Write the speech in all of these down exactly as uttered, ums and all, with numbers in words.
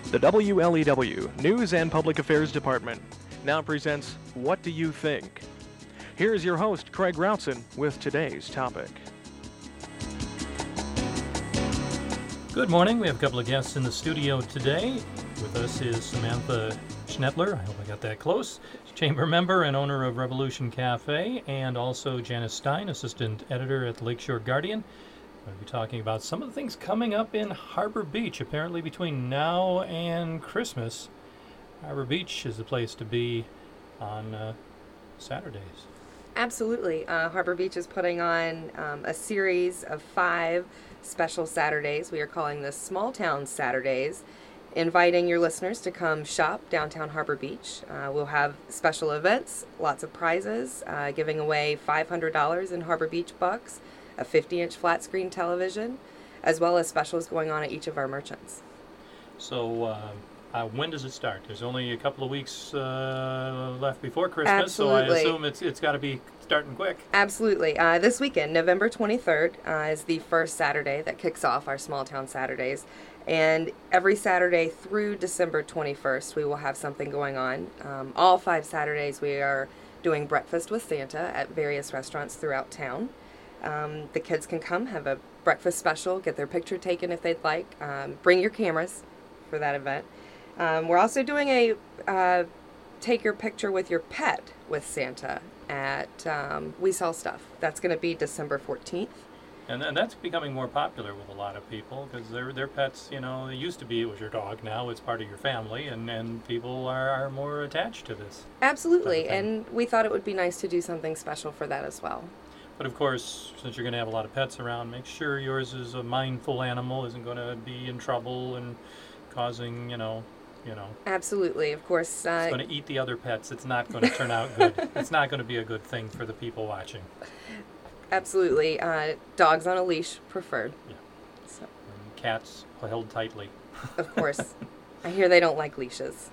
The W L E W News and Public Affairs Department now presents What Do You Think? Here's your host, Craig Routson, with today's topic. Good morning. We have a couple of guests in the studio today. With us is Samantha Schnettler. I hope I got that close. Chamber member and owner of Revolution Cafe, and also Janice Stein, assistant editor at the Lakeshore Guardian. We're going to be talking about some of the things coming up in Harbor Beach, apparently between now and Christmas. Harbor Beach is the place to be on uh, Saturdays. Absolutely. Uh, Harbor Beach is putting on um, a series of five special Saturdays. We are calling this Small Town Saturdays, inviting your listeners to come shop downtown Harbor Beach. Uh, we'll have special events, lots of prizes, uh, giving away five hundred dollars in Harbor Beach bucks, a fifty-inch flat screen television, as well as specials going on at each of our merchants. So uh, uh, when does it start? There's only a couple of weeks uh, left before Christmas, Absolutely. so I assume it's it's got to be starting quick. Absolutely. Uh, this weekend, November twenty-third, uh, is the first Saturday that kicks off our Small Town Saturdays. And every Saturday through December twenty-first, we will have something going on. Um, all five Saturdays, we are doing breakfast with Santa at various restaurants throughout town. Um, the kids can come, have a breakfast special, get their picture taken if they'd like. Um, bring your cameras for that event. Um, we're also doing a uh, take your picture with your pet with Santa at um, We Sell Stuff. That's going to be December fourteenth. And, and that's becoming more popular with a lot of people because their their pets, you know, it used to be it was your dog. Now it's part of your family, and, and people are, are more attached to this. Absolutely, and we thought it would be nice to do something special for that as well. But of course, since you're going to have a lot of pets around, make sure yours is a mindful animal, isn't going to be in trouble and causing, you know, you know. Absolutely, of course. Uh, it's going to eat the other pets. It's not going to turn out good. It's not going to be a good thing for the people watching. Absolutely. Uh, dogs on a leash preferred. Yeah. So. And cats held tightly. Of course. I hear they don't like leashes.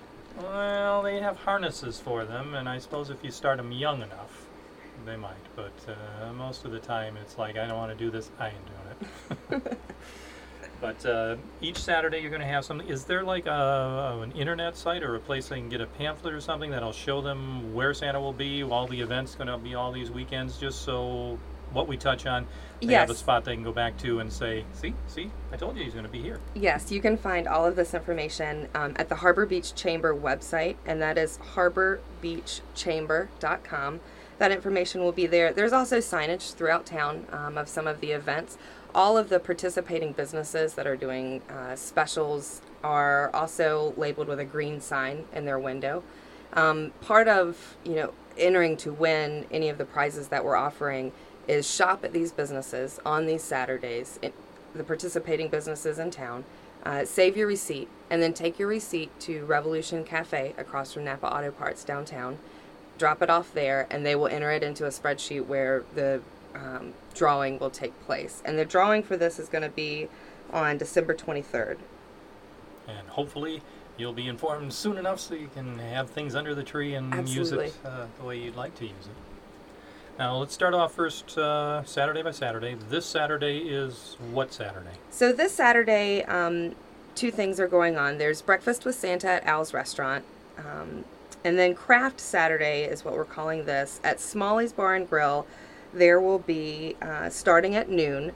Well, they have harnesses for them, and I suppose if you start them young enough, they might. But uh, most of the time, it's like, I don't want to do this, I ain't doing it. But uh, each Saturday you're going to have something. Is there like a, an internet site or a place they can get a pamphlet or something that'll show them where Santa will be, all the events going to be all these weekends, just so what we touch on, they yes. have a spot they can go back to and say, see, see, I told you he's going to be here. Yes, you can find all of this information um, at the Harbor Beach Chamber website, and that is harbor beach chamber dot com. That information will be there. There's also signage throughout town um, of some of the events. All of the participating businesses that are doing uh, specials are also labeled with a green sign in their window. Um, part of, you know, entering to win any of the prizes that we're offering is shop at these businesses on these Saturdays, it, the participating businesses in town. Uh, save your receipt, and then take your receipt to Revolution Cafe across from Napa Auto Parts downtown. Drop it off there, and they will enter it into a spreadsheet where the um, drawing will take place. And the drawing for this is going to be on December twenty-third. And hopefully you'll be informed soon enough so you can have things under the tree and Absolutely. use it uh, the way you'd like to use it. Now let's start off first uh, Saturday by Saturday. This Saturday is what Saturday? So this Saturday, um, two things are going on. There's breakfast with Santa at Al's Restaurant. Um, And then Craft Saturday is what we're calling this. At Smalley's Bar and Grill, there will be, uh, starting at noon,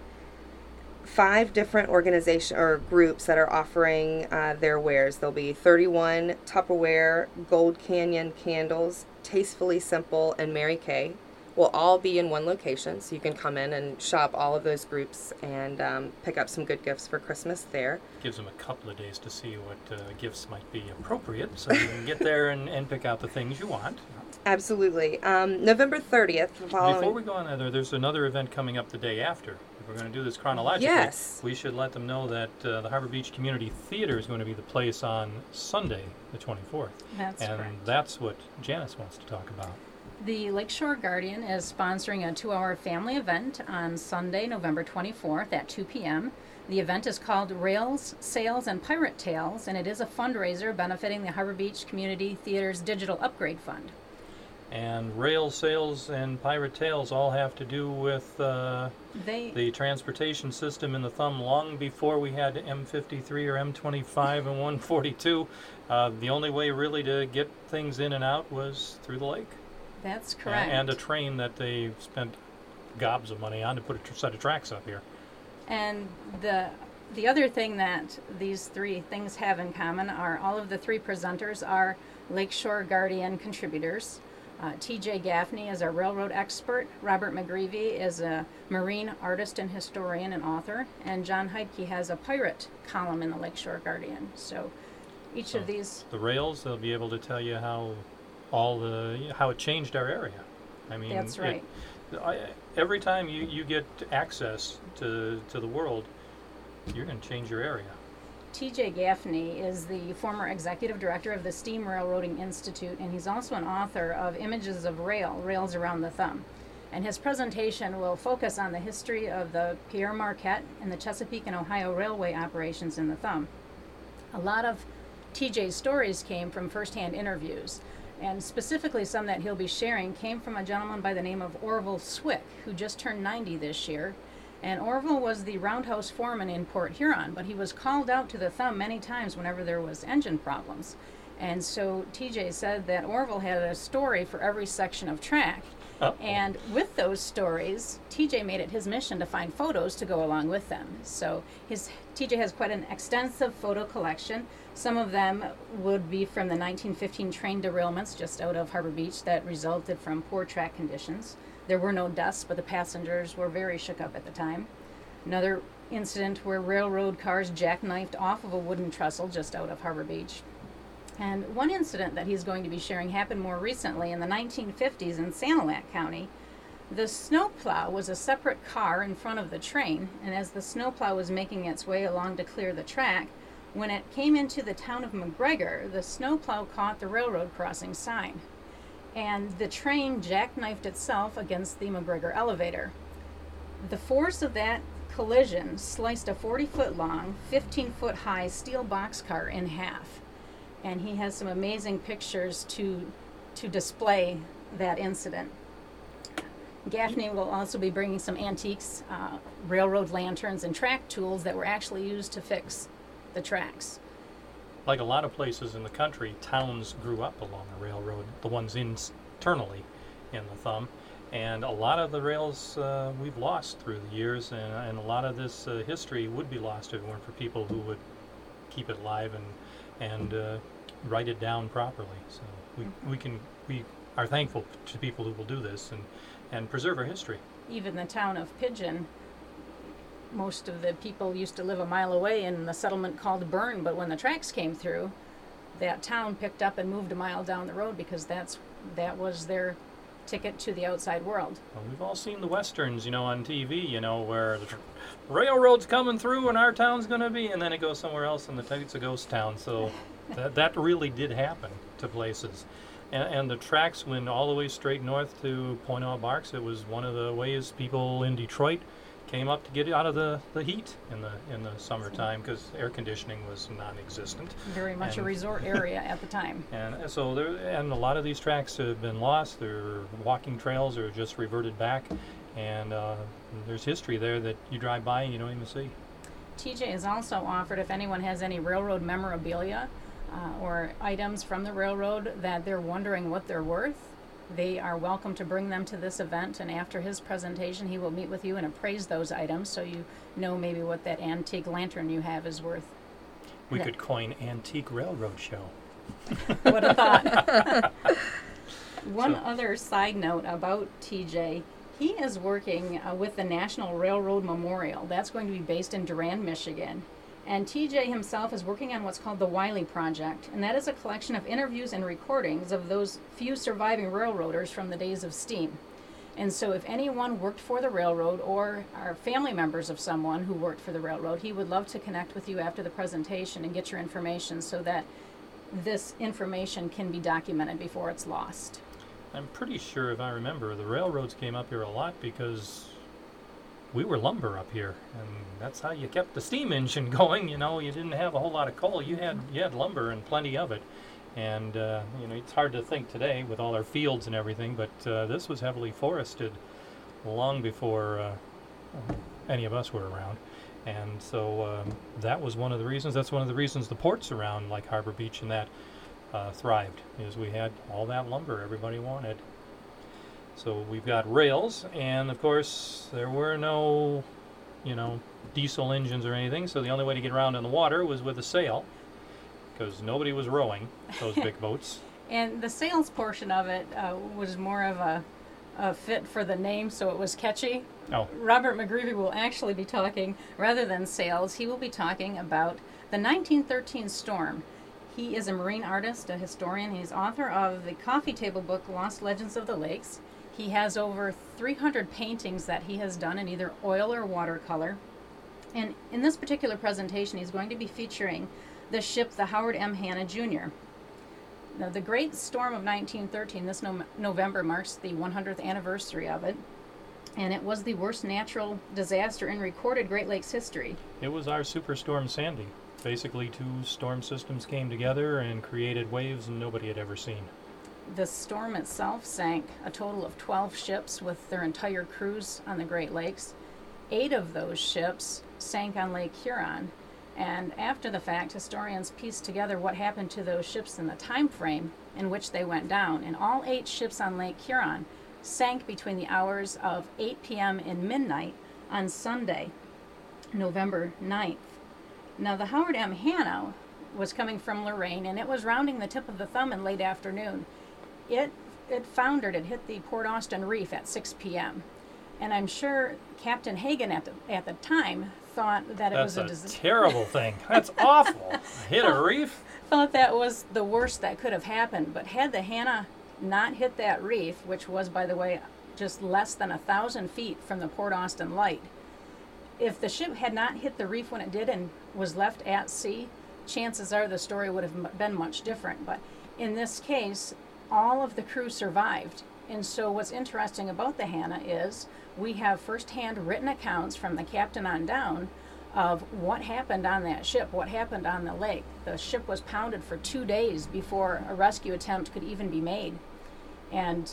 five different organization or groups that are offering uh, their wares. There'll be thirty-one Tupperware, Gold Canyon candles, Tastefully Simple, and Mary Kay. Will all be in one location, so you can come in and shop all of those groups and um, pick up some good gifts for Christmas there. Gives them a couple of days to see what uh, gifts might be appropriate, so you can get there and, and pick out the things you want. Absolutely. Um, November thirtieth. Following... Before we go on there, there's another event coming up the day after. If we're going to do this chronologically, yes. we should let them know that uh, the Harbor Beach Community Theater is going to be the place on Sunday, the twenty-fourth. That's and correct. That's what Janice wants to talk about. The Lakeshore Guardian is sponsoring a two-hour family event on Sunday, November twenty-fourth at two p.m. The event is called Rails, Sails, and Pirate Tales, and it is a fundraiser benefiting the Harbor Beach Community Theater's Digital Upgrade Fund. And rail sails and pirate tales all have to do with uh, They the transportation system in the Thumb long before we had M fifty-three or M twenty-five and one forty-two. Uh, the only way really to get things in and out was through the lake. that's A- correct. And a train that they spent gobs of money on to put a tr- set of tracks up here. And the the other thing that these three things have in common are all of the three presenters are Lakeshore Guardian contributors. Uh, T J Gaffney is a railroad expert. Robert McGreevy is a marine artist and historian and author. And John Heidke has a pirate column in the Lakeshore Guardian. So each So of these, The rails, they'll be able to tell you how all the how it changed our area. I mean, that's it- right. I, every time you, you get access to to the world, you're going to change your area. T J Gaffney is the former executive director of the Steam Railroading Institute, and he's also an author of Images of Rail, Rails Around the Thumb. And his presentation will focus on the history of the Pierre Marquette and the Chesapeake and Ohio Railway operations in the Thumb. A lot of T J's stories came from firsthand interviews, and specifically some that he'll be sharing came from a gentleman by the name of Orville Swick, who just turned ninety this year. And Orville was the roundhouse foreman in Port Huron, but he was called out to the Thumb many times whenever there was engine problems. And so T J said that Orville had a story for every section of track. Uh-oh. And with those stories, T J made it his mission to find photos to go along with them. So his T J has quite an extensive photo collection. Some of them would be from the nineteen fifteen train derailments just out of Harbor Beach that resulted from poor track conditions. There were no deaths, but the passengers were very shook up at the time. Another incident where railroad cars jackknifed off of a wooden trestle just out of Harbor Beach. And one incident that he's going to be sharing happened more recently in the nineteen fifties in Sanilac County. The snowplow was a separate car in front of the train, and as the snowplow was making its way along to clear the track, when it came into the town of McGregor, the snowplow caught the railroad crossing sign, and the train jackknifed itself against the McGregor elevator. The force of that collision sliced a forty-foot long, fifteen-foot high steel boxcar in half. And he has some amazing pictures to to display that incident. Gaffney will also be bringing some antiques, uh, railroad lanterns, and track tools that were actually used to fix the tracks. Like a lot of places in the country, towns grew up along a railroad, the ones internally in the Thumb. And a lot of the rails uh, we've lost through the years, and, and a lot of this uh, history would be lost if it weren't for people who would keep it alive and and uh, write it down properly. So we, we can we are thankful to people who will do this and, and preserve our history. Even the town of Pigeon, most of the people used to live a mile away in the settlement called Bern, but when the tracks came through, that town picked up and moved a mile down the road because that's that was their ticket to the outside world. Well, we've all seen the westerns, you know, on T V, you know, where the tr- railroad's coming through and our town's going to be, and then it goes somewhere else and the t- it's a ghost town. So that that really did happen to places. And, and the tracks went all the way straight north to Point Au Barks. It was one of the ways people in Detroit came up to get out of the, the heat in the in the summertime because air conditioning was non-existent. Very much a And- resort area at the time. And so there, and a lot of these tracks have been lost. They're walking trails or just reverted back, and uh, there's history there that you drive by and you don't even see. T J has also offered if anyone has any railroad memorabilia uh, or items from the railroad that they're wondering what they're worth, they are welcome to bring them to this event, and after his presentation he will meet with you and appraise those items so you know maybe what that antique lantern you have is worth. We Yeah. could coin Antique Railroad Show. What a thought. One So- other side note about T J, he is working uh, with the National Railroad Memorial. That's going to be based in Durand, Michigan. And T J himself is working on what's called the Wiley Project, and that is a collection of interviews and recordings of those few surviving railroaders from the days of steam. And so if anyone worked for the railroad or are family members of someone who worked for the railroad, he would love to connect with you after the presentation and get your information so that this information can be documented before it's lost. I'm pretty sure, if I remember, the railroads came up here a lot because we were lumber up here, and that's how you kept the steam engine going. You know, you didn't have a whole lot of coal. You had you had lumber and plenty of it, And, uh, you know, it's hard to think today with all our fields and everything, but uh, this was heavily forested long before uh, any of us were around. And so um, that was one of the reasons, that's one of the reasons the ports around like Harbor Beach and that uh, thrived, is we had all that lumber everybody wanted. So we've got rails, and of course there were no, you know, diesel engines or anything, so the only way to get around in the water was with a sail, because nobody was rowing those big boats. And the sails portion of it uh, was more of a, a fit for the name, so it was catchy. Oh. Robert McGreevy will actually be talking, rather than sails, he will be talking about the nineteen thirteen storm. He is a marine artist, a historian. He's author of the coffee table book, Lost Legends of the Lakes. He has over three hundred paintings that he has done in either oil or watercolor. And in this particular presentation, he's going to be featuring the ship, the Howard M. Hanna Junior Now, the Great Storm of nineteen thirteen, this no- November marks the one hundredth anniversary of it, and it was the worst natural disaster in recorded Great Lakes history. It was our Superstorm Sandy. Basically, two storm systems came together and created waves nobody had ever seen. The storm itself sank a total of twelve ships with their entire crews on the Great Lakes. Eight of those ships sank on Lake Huron, and after the fact, historians pieced together what happened to those ships in the time frame in which they went down. And all eight ships on Lake Huron sank between the hours of eight p.m. and midnight on Sunday, November ninth. Now, the Howard M. Hanna was coming from Lorraine, and it was rounding the tip of the thumb in late afternoon. It it foundered. It hit the Port Austin Reef at six p.m. And I'm sure Captain Hagen at the, at the time thought that it That's was a, a dis- terrible thing. That's awful. Hit a reef? thought that was the worst that could have happened. But had the Hanna not hit that reef, which was, by the way, just less than a thousand feet from the Port Austin Light, if the ship had not hit the reef when it did and was left at sea, chances are the story would have been much different. But in this case, all of the crew survived. And so what's interesting about the Hanna is we have first-hand written accounts from the captain on down of what happened on that ship, what happened on the lake. The ship was pounded for two days before a rescue attempt could even be made. And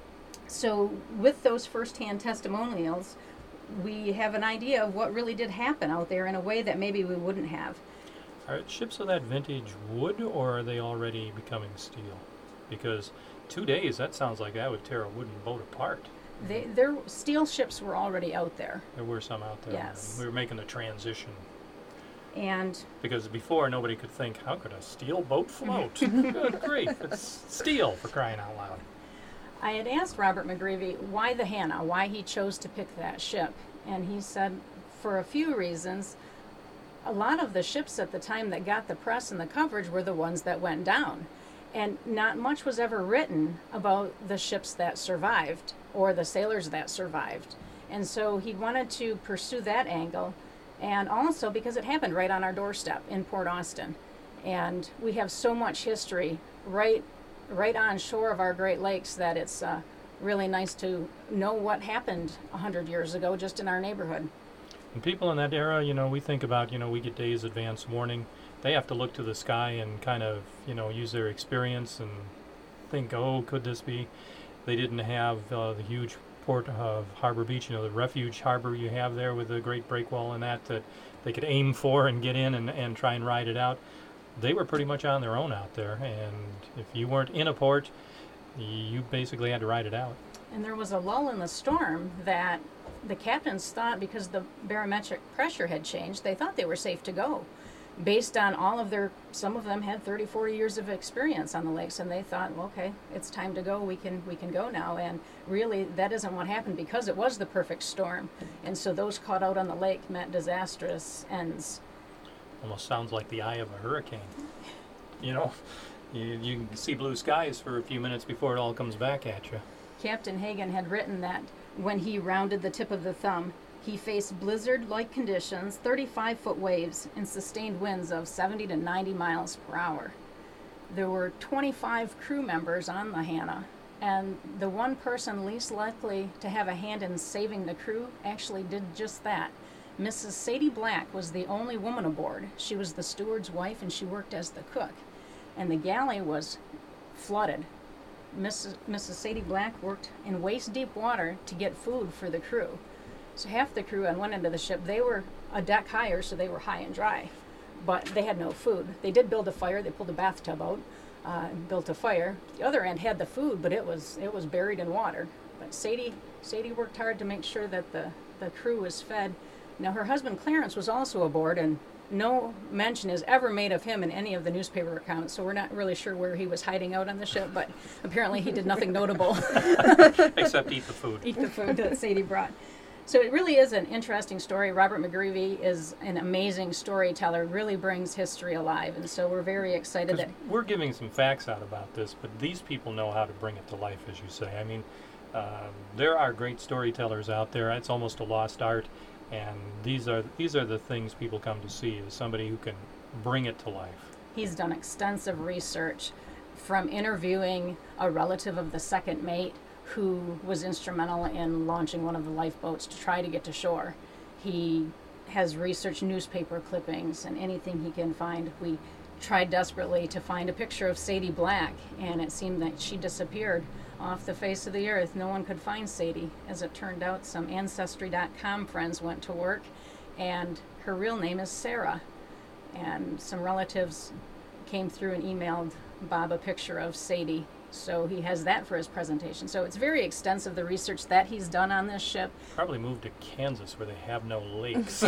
so with those first-hand testimonials, we have an idea of what really did happen out there in a way that maybe we wouldn't have. Are ships of that vintage wood, or are they already becoming steel? Because two days, that sounds like that would tear a wooden boat apart. They, their steel ships were already out there. There were some out there. Yes. We were making the transition. And Because before, nobody could think, how could a steel boat float? Good grief, it's steel, for crying out loud. I had asked Robert McGreevy why the Hanna, why he chose to pick that ship. And he said, for a few reasons. A lot of the ships at the time that got the press and the coverage were the ones that went down. And not much was ever written about the ships that survived or the sailors that survived. And so he wanted to pursue that angle. And also because it happened right on our doorstep in Port Austin. And we have so much history right right on shore of our Great Lakes that it's uh, really nice to know what happened one hundred years ago just in our neighborhood. And people in that era, you know, we think about, you know, we get days advance warning. They have to look to the sky and kind of, you know, use their experience and think, oh, could this be? They didn't have uh, the huge port of Harbor Beach, you know, the refuge harbor you have there with the great breakwall and that, that they could aim for and get in and, and try and ride it out. They were pretty much on their own out there, and if you weren't in a port, you basically had to ride it out. And there was a lull in the storm that the captains thought, because the barometric pressure had changed, they thought they were safe to go. Based on all of their, some of them had thirty, forty years of experience on the lakes, and they thought, well, okay, it's time to go, we can we can go now. And really, that isn't what happened, because it was the perfect storm. And so those caught out on the lake met disastrous ends. Almost sounds like the eye of a hurricane. You know, you, you can see blue skies for a few minutes before it all comes back at you. Captain Hagen had written that when he rounded the tip of the thumb, he faced blizzard-like conditions, thirty-five foot waves, and sustained winds of seventy to ninety miles per hour. There were twenty-five crew members on the Hanna, and the one person least likely to have a hand in saving the crew actually did just that. Missus Sadie Black was the only woman aboard. She was the steward's wife, and she worked as the cook. and the galley was flooded. Missus Missus Sadie Black worked in waist-deep water to get food for the crew. So half the crew on one end of the ship, they were a deck higher, so they were high and dry, but they had no food. They did build a fire. They pulled a bathtub out uh, and built a fire. The other end had the food, but it was it was buried in water. But Sadie Sadie worked hard to make sure that the, the crew was fed. Now, her husband Clarence was also aboard, and no mention is ever made of him in any of the newspaper accounts, so we're not really sure where he was hiding out on the ship, but apparently he did nothing notable. Except eat the food. Eat the food that Sadie brought. So it really is an interesting story. Robert McGreevy is an amazing storyteller, really brings history alive, and so we're very excited that... We're giving some facts out about this, but these people know how to bring it to life, as you say. I mean, uh, there are great storytellers out there. It's almost a lost art. And these are these are the things people come to see, is somebody who can bring it to life. He's done extensive research, from interviewing a relative of the second mate who was instrumental in launching one of the lifeboats to try to get to shore. He has researched newspaper clippings and anything he can find. We tried desperately to find a picture of Sadie Black, and it seemed that she disappeared off the face of the earth. No one could find Sadie. As it turned out, some Ancestry dot com friends went to work, and her real name is Sarah. And some relatives came through and emailed Bob a picture of Sadie, so he has that for his presentation. So it's very extensive, the research that he's done on this ship. Probably moved to Kansas where they have no lakes.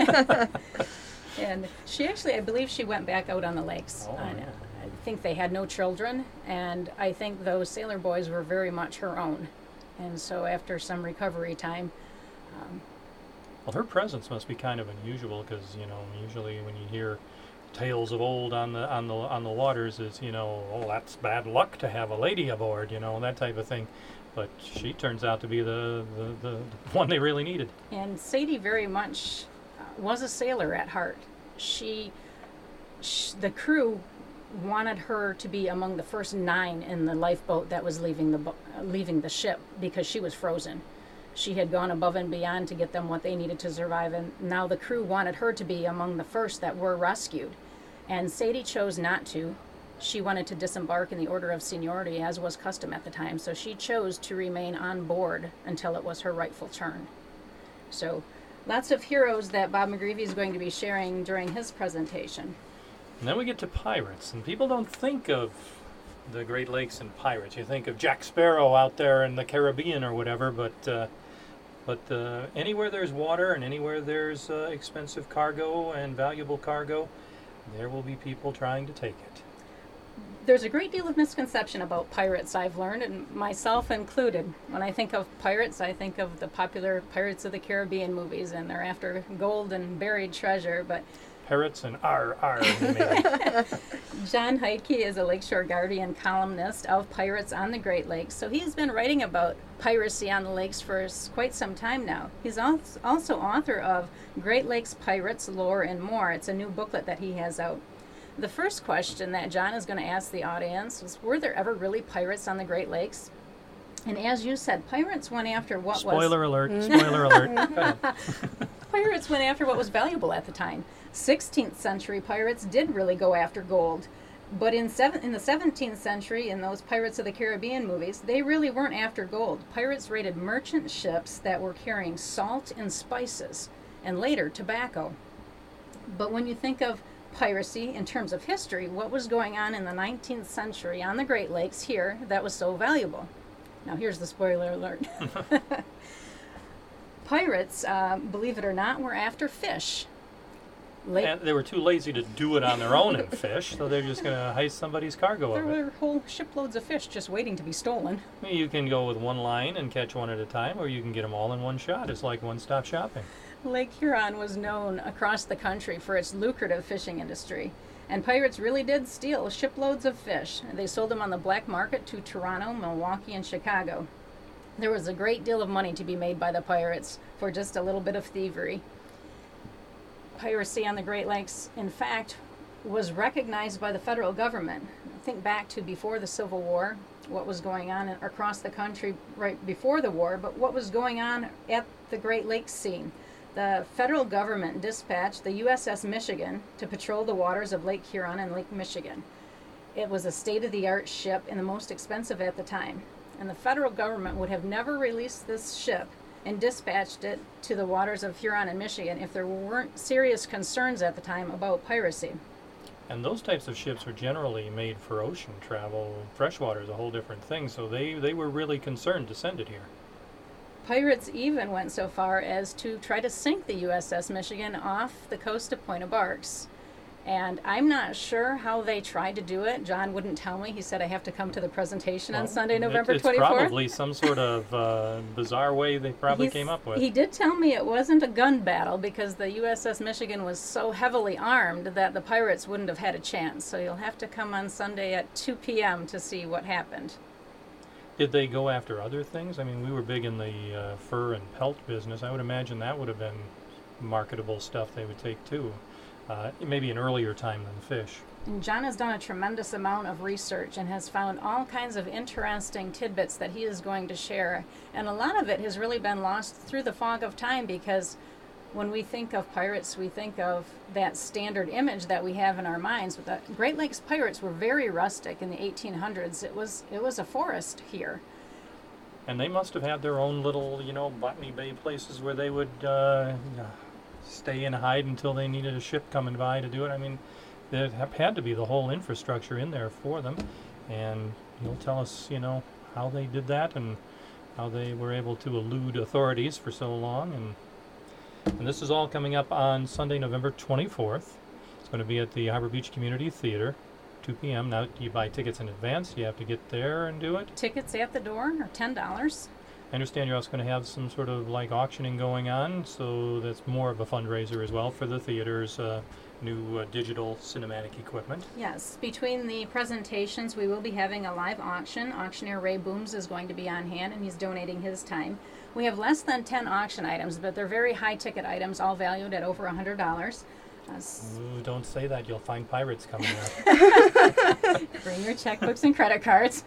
And she actually, I believe she went back out on the lakes. Oh, on, yeah. I think they had no children, and I think those sailor boys were very much her own. And so after some recovery time... Um, well, her presence must be kind of unusual, because, you know, usually when you hear tales of old on the on the on the waters is, you know, oh, that's bad luck to have a lady aboard, you know, that type of thing. But she turns out to be the, the, the one they really needed. And Sadie very much uh, was a sailor at heart. She, sh the crew wanted her to be among the first nine in the lifeboat that was leaving the bo uh, leaving the ship, because she was frozen. She had gone above and beyond to get them what they needed to survive, and now the crew wanted her to be among the first that were rescued. And Sadie chose not to. She wanted to disembark in the order of seniority, as was custom at the time, so she chose to remain on board until it was her rightful turn. So lots of heroes that Bob McGreevy is going to be sharing during his presentation. And then we get to pirates, and people don't think of the Great Lakes and pirates. You think of Jack Sparrow out there in the Caribbean or whatever, but uh, but uh, anywhere there's water and anywhere there's uh, expensive cargo and valuable cargo, there will be people trying to take it. There's a great deal of misconception about pirates, I've learned, and myself included. When I think of pirates, I think of the popular Pirates of the Caribbean movies, and they're after gold and buried treasure, but Pirates and R R. John Heike is a Lakeshore Guardian columnist of Pirates on the Great Lakes, so he's been writing about piracy on the lakes for quite some time now. He's also author of Great Lakes Pirates, Lore, and More. It's a new booklet that he has out. The first question that John is going to ask the audience is, were there ever really pirates on the Great Lakes? And as you said, pirates went after what Spoiler was... alert, spoiler alert. Pirates went after what was valuable at the time. sixteenth century pirates did really go after gold. But in, seven, in the seventeenth century, in those Pirates of the Caribbean movies, they really weren't after gold. Pirates raided merchant ships that were carrying salt and spices, and later tobacco. But when you think of piracy in terms of history, what was going on in the nineteenth century on the Great Lakes here that was so valuable? Now here's the spoiler alert. Pirates, uh, believe it or not, were after fish. Lake And they were too lazy to do it on their own and fish, so they're just going to heist somebody's cargo There of it. were whole shiploads of fish just waiting to be stolen. You can go with one line and catch one at a time, or you can get them all in one shot. It's like one-stop shopping. Lake Huron was known across the country for its lucrative fishing industry, and pirates really did steal shiploads of fish. They sold them on the black market to Toronto, Milwaukee, and Chicago. There was a great deal of money to be made by the pirates for just a little bit of thievery. Piracy on the Great Lakes, in fact, was recognized by the federal government. Think back to before the Civil War, what was going on across the country right before the war, but what was going on at the Great Lakes scene. The federal government dispatched the U S S Michigan to patrol the waters of Lake Huron and Lake Michigan. It was a state-of-the-art ship and the most expensive at the time. And the federal government would have never released this ship and dispatched it to the waters of Huron and Michigan if there weren't serious concerns at the time about piracy. And those types of ships are generally made for ocean travel. Freshwater is a whole different thing, so they, they were really concerned to send it here. Pirates even went so far as to try to sink the U S S Michigan off the coast of Point of Barks. And I'm not sure how they tried to do it. John wouldn't tell me. He said I have to come to the presentation Well, on Sunday, it- November it's twenty-fourth. probably some sort of uh, bizarre way they probably He's- came up with. He did tell me it wasn't a gun battle because the U S S Michigan was so heavily armed that the pirates wouldn't have had a chance. So you'll have to come on Sunday at two p.m. to see what happened. Did they go after other things? I mean, we were big in the uh, fur and pelt business. I would imagine that would have been marketable stuff they would take too. Uh, maybe an earlier time than fish. And John has done a tremendous amount of research and has found all kinds of interesting tidbits that he is going to share. And a lot of it has really been lost through the fog of time because when we think of pirates, we think of that standard image that we have in our minds. But the Great Lakes pirates were very rustic in the eighteen hundreds. It was it was a forest here. And they must have had their own little, you know, Botany Bay places where they would uh, stay and hide until they needed a ship coming by to do it. I mean, there have had to be the whole infrastructure in there for them. And you'll tell us, you know, how they did that and how they were able to elude authorities for so long. And and this is all coming up on Sunday, November twenty-fourth. It's going to be at the Harbor Beach Community Theater, two p.m. Now, do you buy tickets in advance? You have to get there and do it? Tickets at the door are ten dollars. I understand you're also going to have some sort of like auctioning going on, so that's more of a fundraiser as well for the theater's uh, new uh, digital cinematic equipment. Yes, between the presentations, we will be having a live auction. Auctioneer Ray Booms is going to be on hand, and he's donating his time. We have less than ten auction items, but they're very high-ticket items, all valued at over one hundred dollars. Uh, s- Ooh, don't say that. You'll find pirates coming up. Bring your checkbooks and credit cards.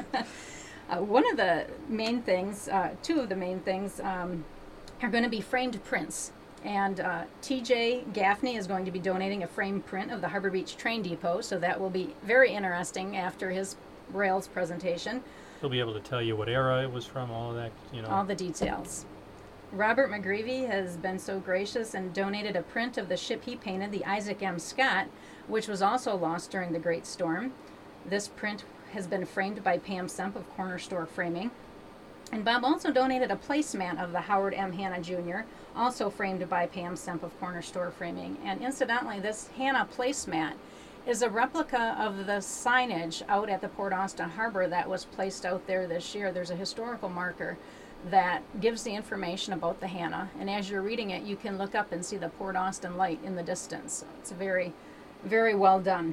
uh, one of the main things, uh, two of the main things, um, are going to be framed prints. And uh, T J Gaffney is going to be donating a framed print of the Harbor Beach Train Depot, so that will be very interesting after his rails presentation. He'll be able to tell you what era it was from, all of that, you know. All the details. Robert McGreevy has been so gracious and donated a print of the ship he painted, the Isaac M. Scott, which was also lost during the Great Storm. This print has been framed by Pam Semp of Corner Store Framing. And Bob also donated a placemat of the Howard M. Hanna Junior, also framed by Pam Semp of Corner Store Framing. And incidentally, this Hanna placemat is a replica of the signage out at the Port Austin Harbor that was placed out there this year. There's a historical marker that gives the information about the Hanna, and as you're reading it, you can look up and see the Port Austin light in the distance. So it's very, very well done.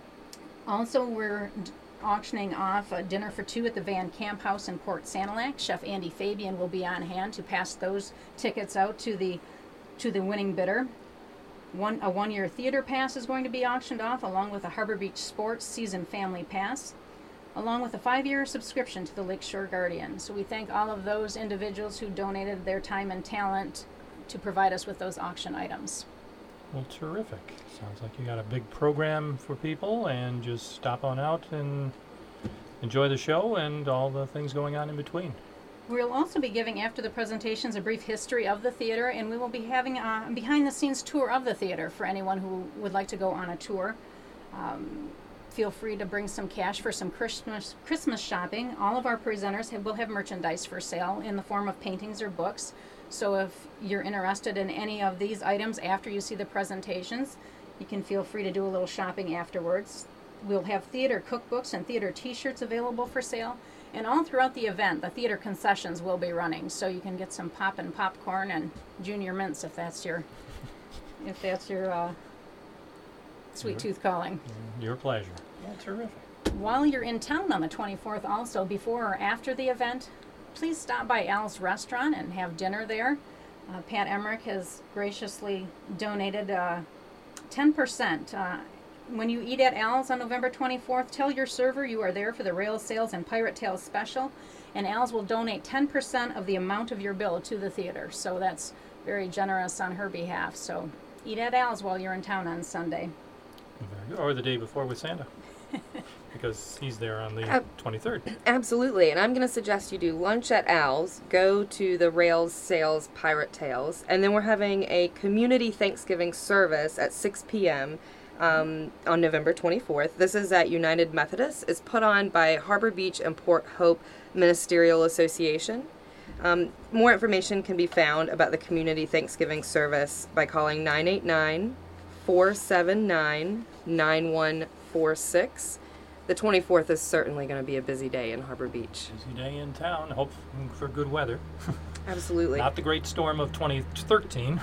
Also, we're d- auctioning off a dinner for two at the Van Camp House in Port Sanilac. Chef Andy Fabian will be on hand to pass those tickets out to the to the winning bidder. One, a one-year theater pass is going to be auctioned off, along with a Harbor Beach Sports Season Family Pass, along with a five-year subscription to the Lakeshore Guardian. So we thank all of those individuals who donated their time and talent to provide us with those auction items. Well, terrific. Sounds like you got a big program for people, and just stop on out and enjoy the show and all the things going on in between. We'll also be giving, after the presentations, a brief history of the theater, and we will be having a behind-the-scenes tour of the theater for anyone who would like to go on a tour. Um, feel free to bring some cash for some Christmas Christmas shopping. All of our presenters have, will have merchandise for sale in the form of paintings or books. So if you're interested in any of these items after you see the presentations, you can feel free to do a little shopping afterwards. We'll have theater cookbooks and theater t-shirts available for sale. And all throughout the event, the theater concessions will be running, so you can get some pop and popcorn and junior mints if that's your, if that's your uh, sweet tooth calling. Your pleasure. Well, terrific. While you're in town on the twenty-fourth, also before or after the event, please stop by Al's Restaurant and have dinner there. Uh, Pat Emmerich has graciously donated uh, ten percent. Uh, When you eat at Al's on November twenty-fourth, tell your server you are there for the Rail Sales and Pirate Tales special, and Al's will donate ten percent of the amount of your bill to the theater. So that's very generous on her behalf. So eat at Al's while you're in town on Sunday. Very good. Or the day before with Santa. because he's there on the Uh, twenty-third. Absolutely, and I'm going to suggest you do lunch at Al's, go to the Rails Sales Pirate Tales, and then we're having a community Thanksgiving service at six p.m. Um, on November twenty-fourth. This is at United Methodist. It's put on by Harbor Beach and Port Hope Ministerial Association. Um, more information can be found about the community Thanksgiving service by calling nine eight nine, four seven nine, nine one four six. The twenty-fourth is certainly going to be a busy day in Harbor Beach. Busy day in town. Hope for good weather. Absolutely. Not the great storm of twenty thirteen.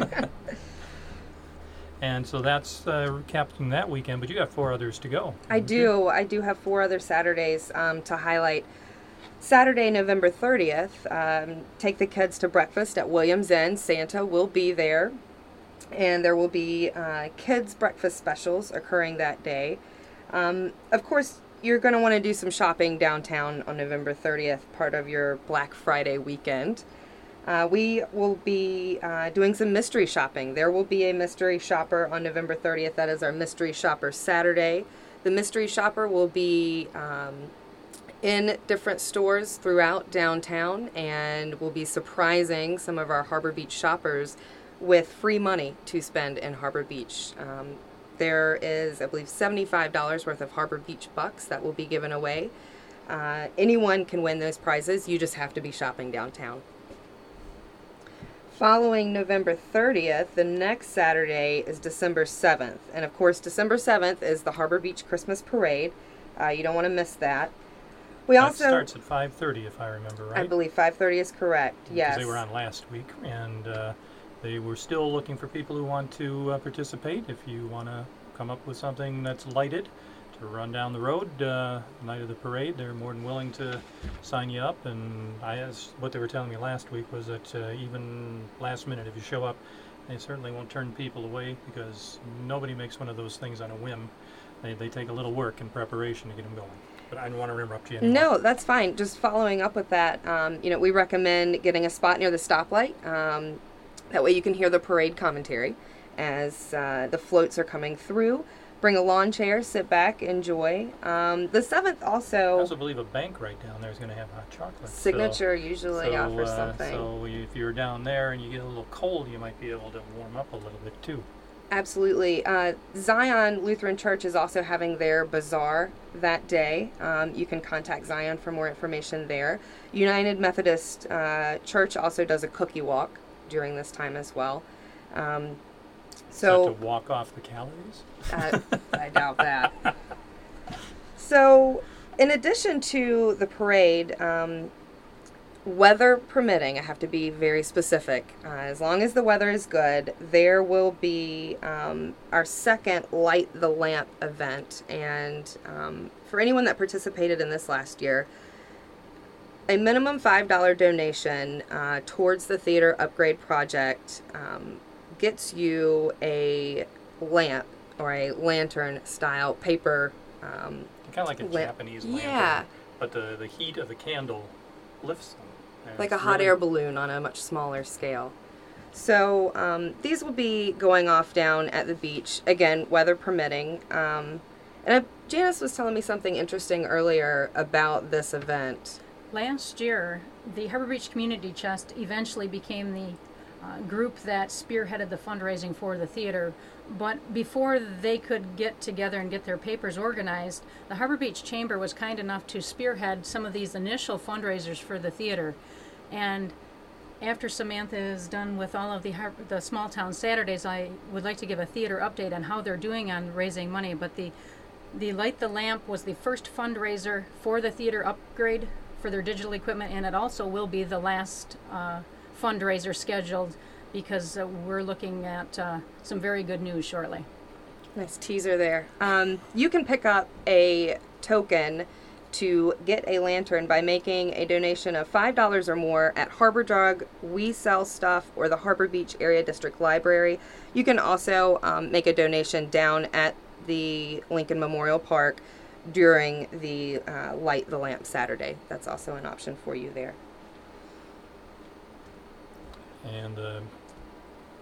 And so that's uh, recapping that weekend, but you got four others to go. I do. I do have four other Saturdays um, to highlight. Saturday, November thirtieth, um, take the kids to breakfast at Williams Inn. Santa will be there, and there will be uh, kids' breakfast specials occurring that day. Um, of course, you're going to want to do some shopping downtown on November thirtieth, part of your Black Friday weekend. Uh, we will be uh, doing some mystery shopping. There will be a mystery shopper on November thirtieth. That is our mystery shopper Saturday. The mystery shopper will be um, in different stores throughout downtown and will be surprising some of our Harbor Beach shoppers with free money to spend in Harbor Beach. Um, there is, I believe, seventy-five dollars worth of Harbor Beach bucks that will be given away. Uh, anyone can win those prizes. You just have to be shopping downtown. Following November thirtieth, the next Saturday is December seventh. And of course, December seventh is the Harbor Beach Christmas Parade. Uh, you don't want to miss that. We that also starts at five thirty, if I remember right. I believe five thirty is correct, yes. Because they were on last week, and uh, they were still looking for people who want to uh, participate. If you want to come up with something that's lighted to run down the road uh, the night of the parade, they're more than willing to sign you up. And I asked, what they were telling me last week was that uh, even last minute, if you show up, they certainly won't turn people away, because nobody makes one of those things on a whim. They, they take a little work and preparation to get them going. But I don't want to interrupt you anymore. No, that's fine. Just following up with that, um, you know, we recommend getting a spot near the stoplight. Um, that way you can hear the parade commentary as uh, the floats are coming through. Bring a lawn chair, sit back, enjoy. Um, the seventh also... I also believe a bank right down there is going to have hot chocolate. Signature so, usually so, offers uh, something. So if you're down there and you get a little cold, you might be able to warm up a little bit too. Absolutely. Uh, Zion Lutheran Church is also having their bazaar that day. Um, you can contact Zion for more information there. United Methodist uh, Church also does a cookie walk during this time as well. Um, so Is that to walk off the calories? uh, I doubt that. So, in addition to the parade, um, weather permitting, I have to be very specific. Uh, as long as the weather is good, there will be um, our second Light the Lamp event. And um, for anyone that participated in this last year, a minimum five dollars donation uh, towards the theater upgrade project um, gets you a lamp or a lantern style paper. Um, kind of like a lamp. Japanese lantern. Yeah. But the, the heat of the candle lifts them. And Like a it's hot really- air balloon on a much smaller scale. So um, these will be going off down at the beach, again, weather permitting. Um, and I, Janice was telling me something interesting earlier about this event. Last year, the Harbor Beach Community Chest eventually became the uh, group that spearheaded the fundraising for the theater. But before they could get together and get their papers organized, the Harbor Beach Chamber was kind enough to spearhead some of these initial fundraisers for the theater. And after Samantha is done with all of the Har- the Small Town Saturdays, I would like to give a theater update on how they're doing on raising money. But the the Light the Lamp was the first fundraiser for the theater upgrade for their digital equipment, and it also will be the last uh, fundraiser scheduled, because uh, we're looking at uh, some very good news shortly. Nice teaser there. Um, you can pick up a token to get a lantern by making a donation of five dollars or more at Harbor Drug, We Sell Stuff, or the Harbor Beach Area District Library. You can also um, make a donation down at the Lincoln Memorial Park during the uh, Light the Lamp Saturday. That's also an option for you there. And uh,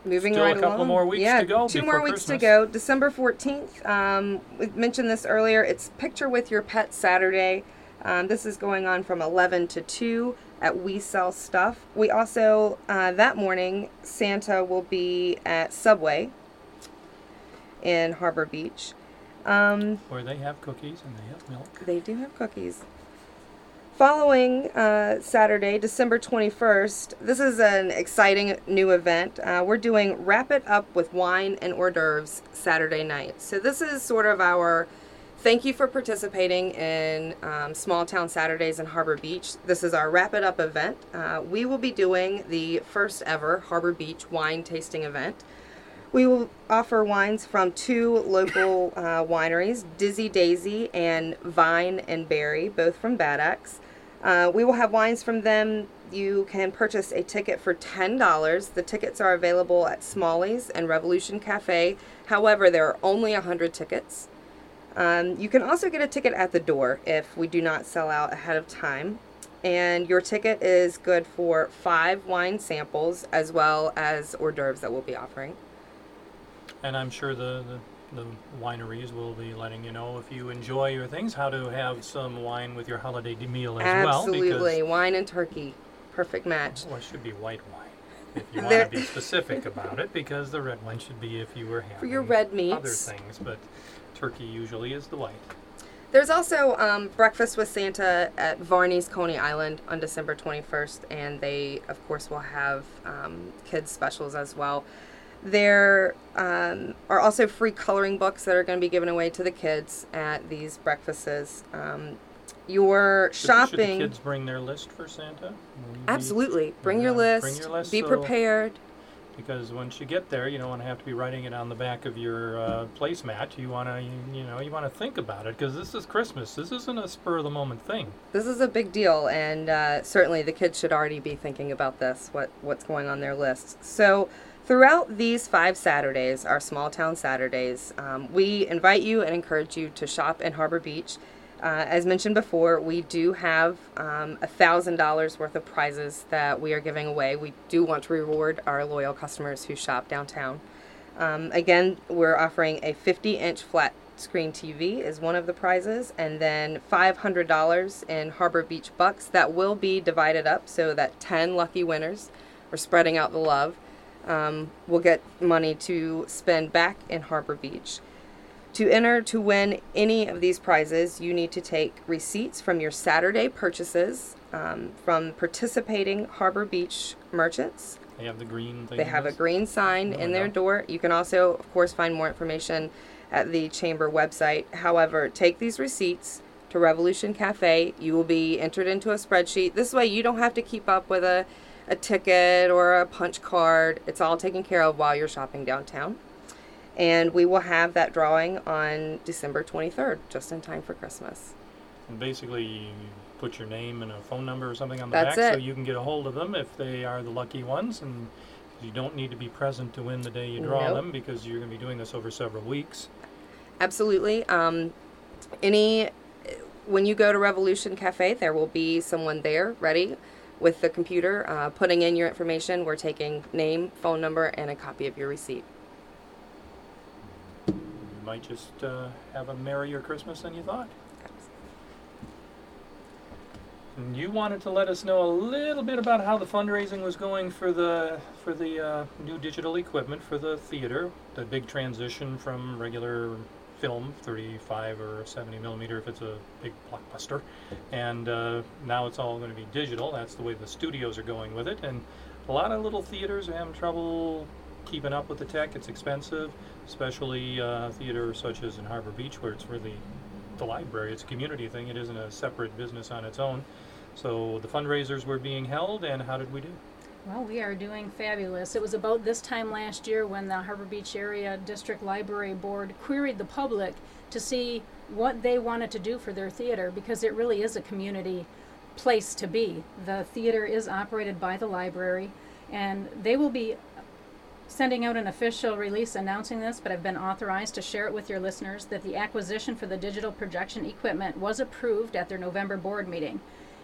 Moving Still right a couple along. more weeks yeah, to go two before more weeks Christmas. to go. December fourteenth. Um, we mentioned this earlier. It's Picture with Your Pet Saturday. Um, this is going on from eleven to two at We Sell Stuff. We also, uh, that morning, Santa will be at Subway in Harbor Beach. Um, Where they have cookies and they have milk. they do have cookies. Following uh, Saturday, December twenty-first, this is an exciting new event. Uh, we're doing Wrap It Up with Wine and Hors d'oeuvres Saturday night. So this is sort of our thank you for participating in um, Small Town Saturdays in Harbor Beach. This is our Wrap It Up event. Uh, we will be doing the first ever Harbor Beach wine tasting event. We will offer wines from two local uh, wineries, Dizzy Daisy and Vine and Berry, both from Bad Axe. Uh, we will have wines from them. You can purchase a ticket for ten dollars. The tickets are available at Smalley's and Revolution Cafe. However, there are only one hundred tickets. Um, you can also get a ticket at the door if we do not sell out ahead of time. And your ticket is good for five wine samples as well as hors d'oeuvres that we'll be offering. And I'm sure the, the, the wineries will be letting you know if you enjoy your things, how to have some wine with your holiday meal as Absolutely. well. Absolutely. Wine and turkey. Perfect match. Well, it should be white wine if you There- want to be specific about it, because the red wine should be if you were having For your red other meats. things. But turkey usually is the white. There's also um, Breakfast with Santa at Varney's Coney Island on December twenty-first, and they, of course, will have um, kids specials as well. There um, are also free coloring books that are going to be given away to the kids at these breakfasts. Um, your Should, shopping... Should the kids bring their list for Santa? Will you be- Absolutely. Bring Yeah, your list. bring your list Be so- prepared. Because once you get there, you don't want to have to be writing it on the back of your uh, placemat. You want to, you, you know, you want to think about it, because this is Christmas. This isn't a spur of the moment thing. This is a big deal, and uh, certainly the kids should already be thinking about this, what what's going on their lists. So throughout these five Saturdays, our Small Town Saturdays, um, we invite you and encourage you to shop in Harbor Beach. Uh, as mentioned before, we do have um, one thousand dollars worth of prizes that we are giving away. We do want to reward our loyal customers who shop downtown. Um, again, we're offering a fifty inch flat screen T V is one of the prizes, and then five hundred dollars in Harbor Beach bucks that will be divided up so that ten lucky winners, we're spreading out the love, um, will get money to spend back in Harbor Beach. To enter to win any of these prizes, you need to take receipts from your Saturday purchases um, from participating Harbor Beach merchants. They have the green thing. They have a green sign No, in I their don't. door. You can also, of course, find more information at the Chamber website. However, take these receipts to Revolution Cafe. You will be entered into a spreadsheet. This way you don't have to keep up with a, a ticket or a punch card. It's all taken care of while you're shopping downtown. And we will have that drawing on December twenty-third, just in time for Christmas. And basically, you put your name and a phone number or something on the That's back so it. you can get a hold of them if they are the lucky ones. And you don't need to be present to win the day you draw Nope. them, because you're going to be doing this over several weeks. Absolutely. Um, any, when you go to Revolution Cafe, there will be someone there ready with the computer, uh, putting in your information. We're taking name, phone number, and a copy of your receipt. You might just uh, have a merrier Christmas than you thought. And you wanted to let us know a little bit about how the fundraising was going for the for the uh, new digital equipment for the theater, the big transition from regular film, thirty-five or seventy millimeter if it's a big blockbuster, and uh, now it's all going to be digital. That's the way the studios are going with it, and a lot of little theaters are having trouble keeping up with the tech. It's expensive, especially uh, theaters such as in Harbor Beach, where it's really the library. It's a community thing. It isn't a separate business on its own. So the fundraisers were being held, and how did we do? Well, we are doing fabulous. It was about this time last year when the Harbor Beach Area District Library Board queried the public to see what they wanted to do for their theater, because it really is a community place to be. The theater is operated by the library, and they will be sending out an official release announcing this, but I've been authorized to share it with your listeners that the acquisition for the digital projection equipment was approved at their November board meeting.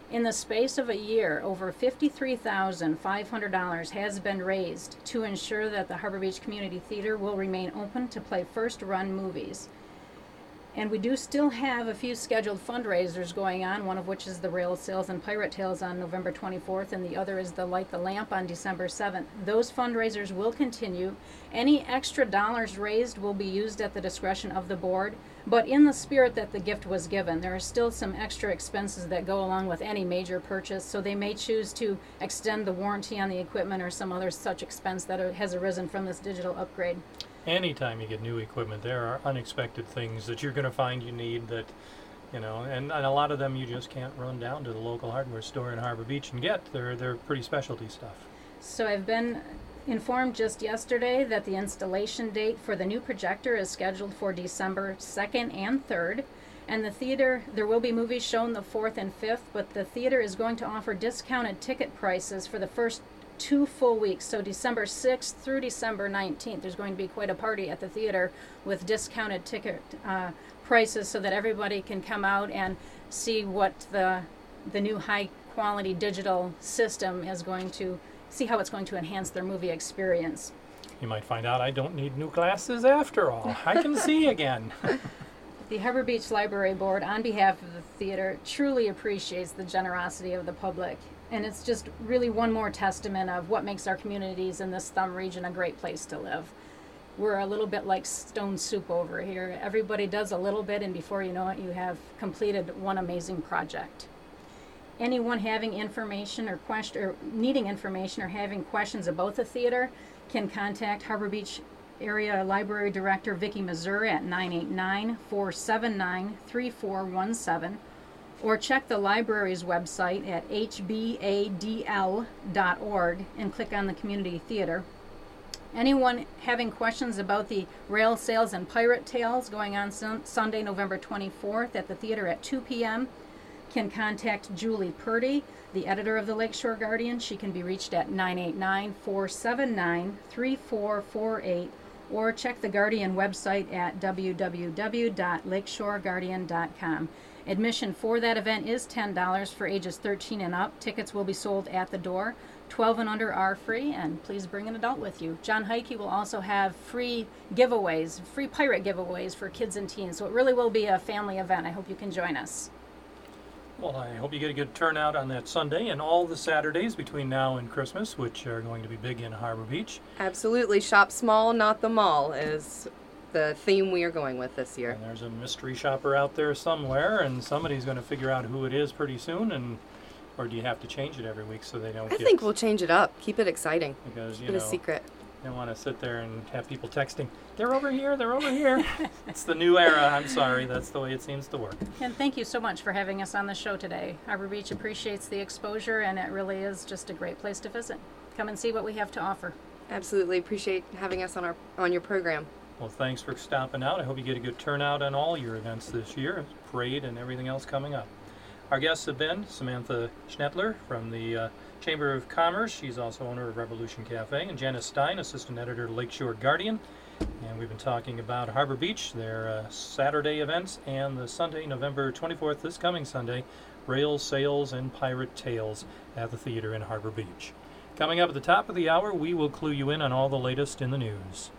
In the space of a year, over fifty-three thousand five hundred dollars has been raised to ensure that the Harbor Beach Community Theater will remain open to play first-run movies. And we do still have a few scheduled fundraisers going on, one of which is the Rail Sales and Pirate Tales on November twenty-fourth, and the other is the Light the Lamp on December seventh. Those fundraisers will continue. Any extra dollars raised will be used at the discretion of the board, but in the spirit that the gift was given, there are still some extra expenses that go along with any major purchase, so they may choose to extend the warranty on the equipment or some other such expense that has arisen from this digital upgrade. Anytime you get new equipment, there are unexpected things that you're going to find you need that, you know, and, and a lot of them you just can't run down to the local hardware store in Harbor Beach and get. They're, they're pretty specialty stuff. So I've been informed just yesterday that the installation date for the new projector is scheduled for December second and third. And the theater, there will be movies shown the fourth and fifth, but the theater is going to offer discounted ticket prices for the first two full weeks. So December sixth through December nineteenth, there's going to be quite a party at the theater with discounted ticket uh, prices so that everybody can come out and see what the the new high quality digital system is going to, see how it's going to enhance their movie experience. You might find out I don't need new glasses after all. I can see again. The Harbor Beach Library Board, on behalf of the theater, truly appreciates the generosity of the public. And it's just really one more testament of what makes our communities in this Thumb region a great place to live. We're a little bit like stone soup over here. Everybody does a little bit, and before you know it, you have completed one amazing project. Anyone having information or question, or needing information or having questions about the theater can contact Harbor Beach Area Library Director Vicki Mazur at nine eight nine, four seven nine, three four one seven. Or check the library's website at h b a d l dot org and click on the Community Theater. Anyone having questions about the Rail Sales and Pirate Tales going on sun- Sunday, November twenty-fourth at the theater at two p.m. can contact Julie Purdy, the editor of the Lakeshore Guardian. She can be reached at nine eight nine, four seven nine, three four four eight, or check the Guardian website at w w w dot lakeshore guardian dot com. Admission for that event is ten dollars for ages thirteen and up. Tickets will be sold at the door. twelve and under are free, and please bring an adult with you. John Heike will also have free giveaways, free pirate giveaways for kids and teens, so it really will be a family event. I hope you can join us. Well, I hope you get a good turnout on that Sunday and all the Saturdays between now and Christmas, which are going to be big in Harbor Beach. Absolutely. Shop small, not the mall is the theme we are going with this year. And there's a mystery shopper out there somewhere, and somebody's going to figure out who it is pretty soon. And or do you have to change it every week so they don't I get... think we'll change it up. Keep it exciting. Because, you Keep it know, a secret. you don't want to sit there and have people texting, they're over here, they're over here. It's the new era. I'm sorry. That's the way it seems to work. And thank you so much for having us on the show today. Harbor Beach appreciates the exposure, and it really is just a great place to visit. Come and see what we have to offer. Absolutely. Appreciate having us on our on your program. Well, thanks for stopping out. I hope you get a good turnout on all your events this year, parade and everything else coming up. Our guests have been Samantha Schnettler from the uh, Chamber of Commerce. She's also owner of Revolution Cafe, and Janice Stein, assistant editor of Lakeshore Guardian. And we've been talking about Harbor Beach, their uh, Saturday events, and the Sunday, November twenty-fourth, this coming Sunday, Rail Sales and Pirate Tales at the theater in Harbor Beach. Coming up at the top of the hour, we will clue you in on all the latest in the news.